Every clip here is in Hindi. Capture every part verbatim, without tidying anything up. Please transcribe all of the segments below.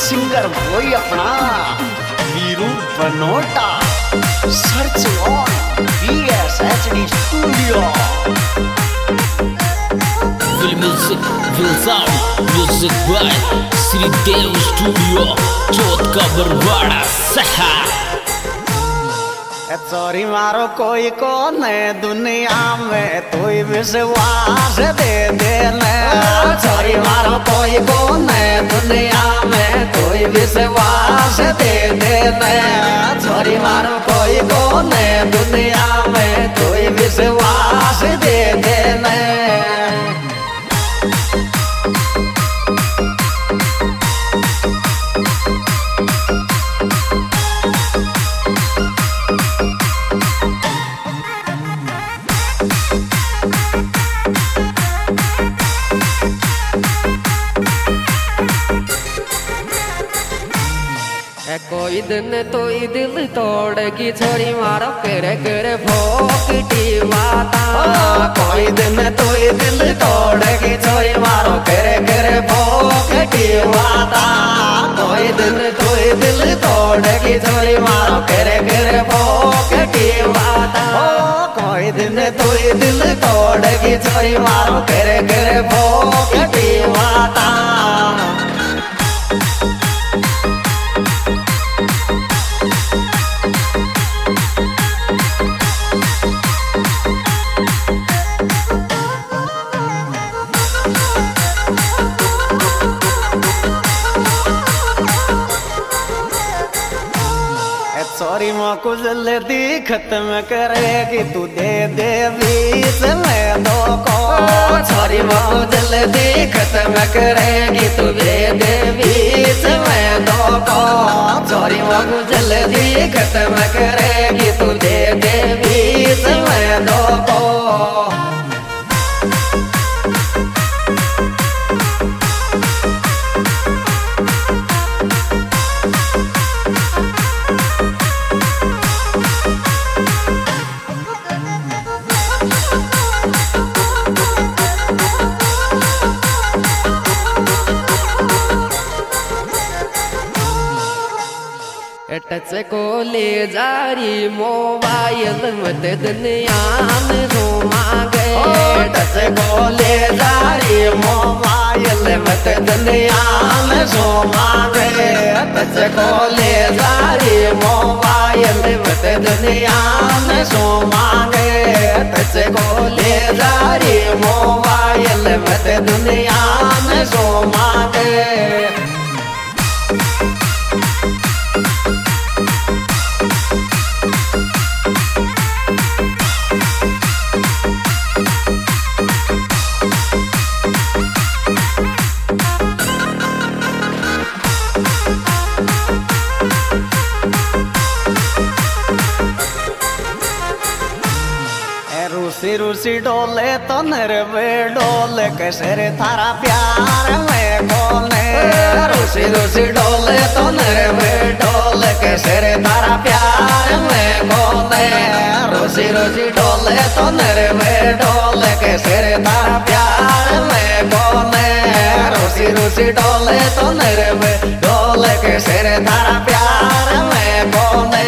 सिंगर वही अपना Veeru Banota. Search on B S H D studio. Will music, will sound, music by Shridev studio Chauth ka Barwara सहा। चोरी मारो कोई को ने दुनिया में तू विश्वास दे देने। चोरी मारो कोई को ने दुनिया में तू विश्वास दे देने। चोरी मारो कोई को ने दुनिया में तू विश्वास दे देने। कोई दिन तो दिल तोड़गी छोरी मारो करे करे भोकटी माता। कोई दिन तो दिल तोड़गी छोरी मारो करे करे भोकटी माता। कोई दिन तो दिल तोड़गी छोरी मारो करे करे भोकटी माता। कोई दिन तो दिल तोड़गी छोरी मारो करे करे भोकटी माता। सॉरी माँ को जल्दी खत्म करेगी तू दे दे बीच में दो को। सॉरी माँ को जल्दी खत्म करेगी तू दे दे बीच में दो को। सॉरी माँ को जल्दी खत्म करेगी तू दे दे बीच में दो को। टच को ले जारी मोबाइल मत दुनिया में जो मांगे। टच को ले जारी मोबाइल मत दुनिया में जो मांगे। टच को ले जारी मोबाइल मत दुनिया में जो मांगे। टच को ले जारी मोबाइल मत दुनिया में जो मांगे। रूसी रूसी डोले तो नरवे डोले कैसे रे थारा प्यार में बोले। रूसी रूसी डोले तो नरवे डोले कैसे रे थारा प्यार में बोले। रूसी रूसी डोले तो नरवे डोले कैसे रे थारा प्यार में बोले। रूसी रूसी डोले तो नरवे डोले कैसे रे थारा प्यार में बोले।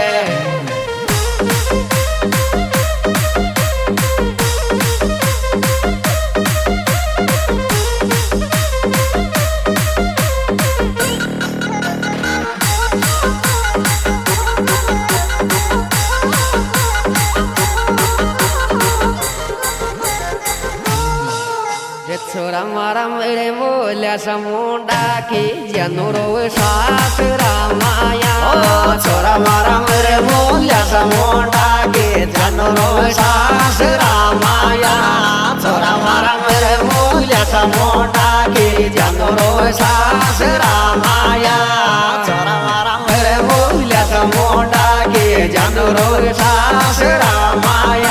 छोरा मारा मेरे बोलिया समुंडा की जनूरो सास रामाया। छोरा मारा मेरे बोलिया समुंडा की जनूरो सास रामाया। छोरा मारा मेरे बोलिया समुंडा की जनूरो सास रामाया। छोरा मारा मेरे बोलिया समुंडा की जनूरो सास रामाया।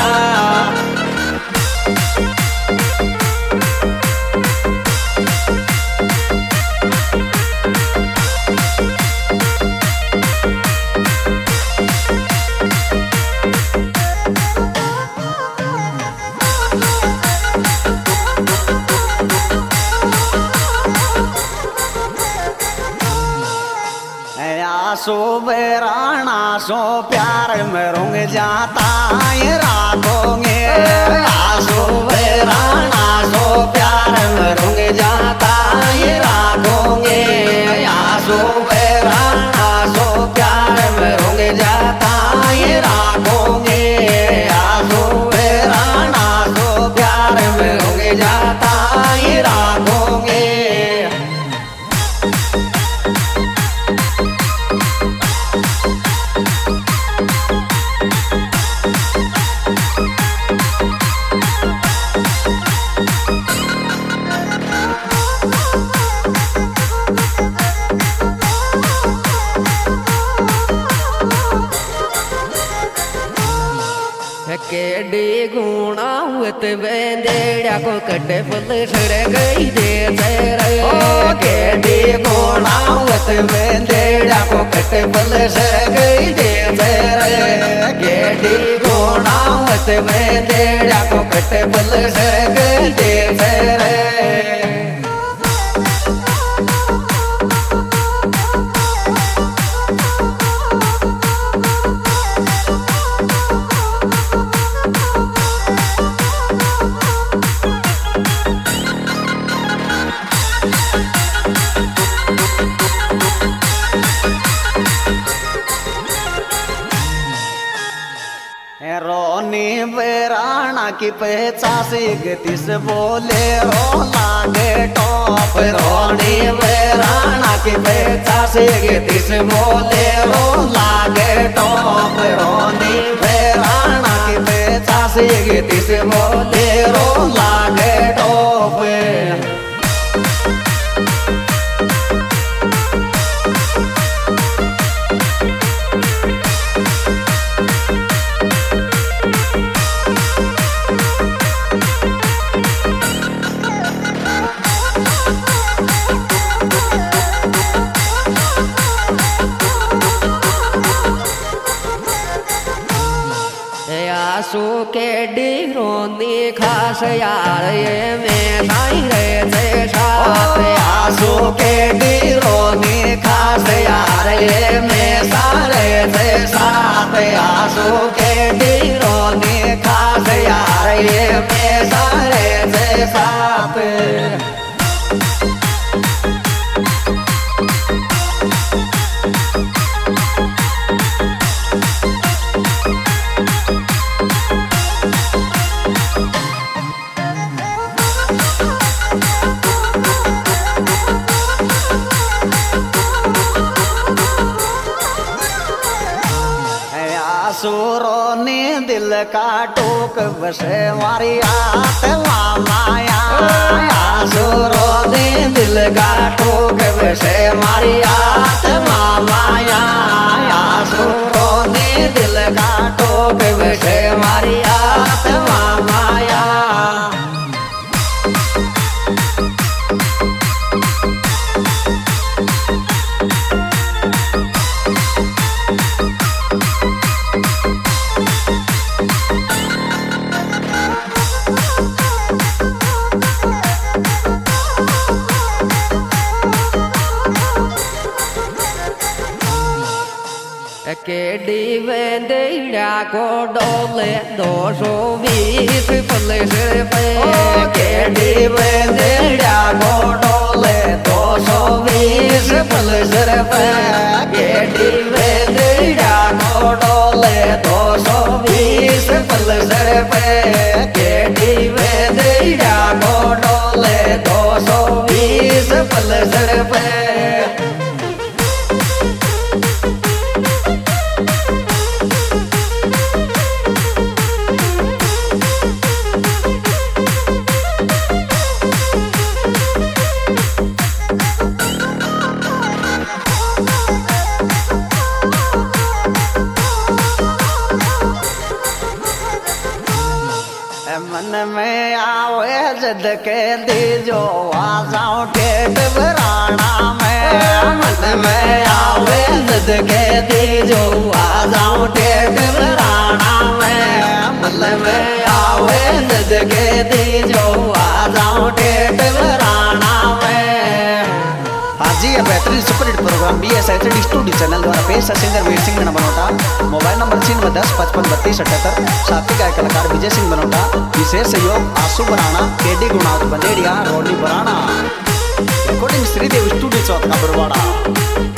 आसो बेराना सो प्यार में रंग जाता ये राखोगे आसो बेराना सो प्यार में रंग जाता ये राखोगे आसो बेराना सो प्यार में रंग जाता ये राखोगे आसो बेराना सो प्यार में रंग जाता ये राखोगे केडी गुणा हुत बेंदेड़ा को कटे फल सर गई दे तेरे केडी गुणा हुत बेंदेड़ा को कटे फल सर गई दे तेरे केडी गुणा हुत बेंदेड़ा को कटे फल सर गई दे तेरे रोनी बेराना की पचासी गतिस बोले रो लागे टॉप रोनी बेराना की पचासी गतिस बोले रो लागे टॉप रोनी बेराना की पचासी गतिस बोले रो लागे टॉप आसू के डीरोनी खास यार ये में साई रे से साथ आसू के डीरोनी खास यार ये में सारे से साथ आसू के डीरोनी खास यार ये में सारे से साथ आसुरों ने दिल का टोक बसे मारी आत्मा माया आसुरों ने दिल का टोक बसे मारी आत्मा माया आसुरों ने दिल का टोक बसे मारी आत्मा माया केडी वेंदेड़ा को डोले दो सौ बीस फल सिर पे केडी वेंदेड़ा को डोले दो सौ बीस फल सिर पे केडी वेंदेड़ा को डोले दो सौ बीस फल सिर पे केडी वेंदेड़ा को डोले दो सौ बीस फल सिर पे मन में आवे जद के दी जो आ जाऊं टेट बराना में मन में आवे जद के दी जो आ जाऊं टेट बराना में मन में आवे जद के दी जो आ जाऊं टेट बराना में जी यह बेहतरीन superhit programme B S H D studio channel द्वारा पेश है singer Veer Singh Banota. Mobile number छियानवे दस पचपन बत्तीस अठहत्तर। साथी गायक कलाकार विजय सिंह बनोटा। विशेष सहयोग Ashu Barana, KD Gunawat Banderiya, Roni Barana. Recording Shridev studio Chauth ka Barwara.